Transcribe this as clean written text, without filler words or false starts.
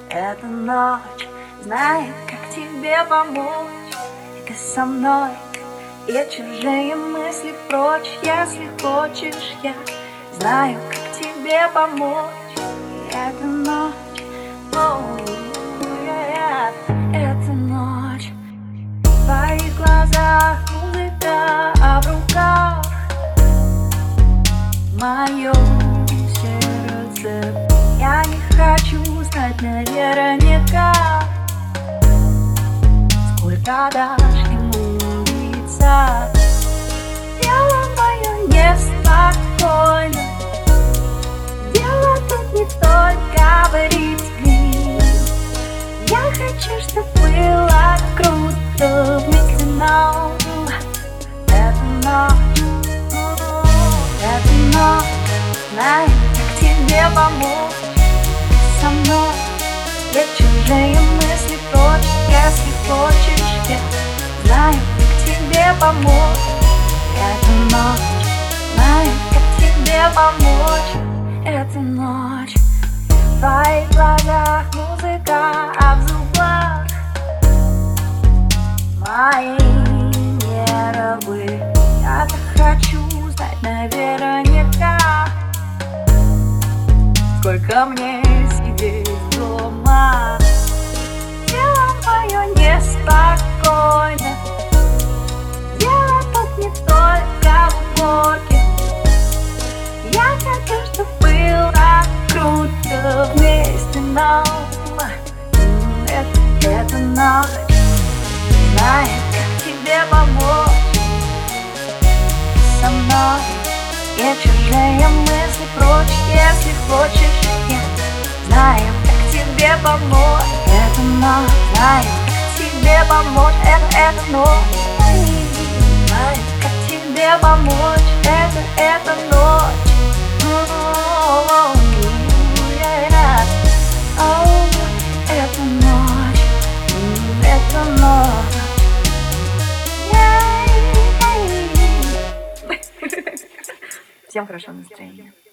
эта ночь знает, как тебе помочь. Ты со мной и чужие мысли прочь. Если хочешь, я знаю, как тебе помочь. Эта ночь, эта ночь. В твоих глазах музыка, а в руках мое сердце. Я не хочу знать наверняка, сколько дашь ему биться. Дело мое неспокойно. Дело тут не только в ритме. Я хочу, чтоб было круто вместе нам. Эта ночь, знаю, как тебе помочь. Со мной я чужие мысли прочь. Если хочешь, я знаю, как тебе помочь. Эта ночь, знаю, как тебе помочь. Эта ночь. В твоих глазах музыка, а в зубах мои нервы. Я так хочу знать наверняка, сколько мне сидеть дома. Дело мое неспокойно. Дело тут не только в уборке. Я хочу, чтоб было круто вместе нам. Эта ночь знает, как тебе помочь. Со мной и чужие мысли прочь. Если хочешь, я знаю, как тебе помочь. Эта ночь знает, как тебе помочь. Эта ночь знает, как тебе помочь. Эта ночь. Эта ночь, эта ночь. Всем хорошего настроения.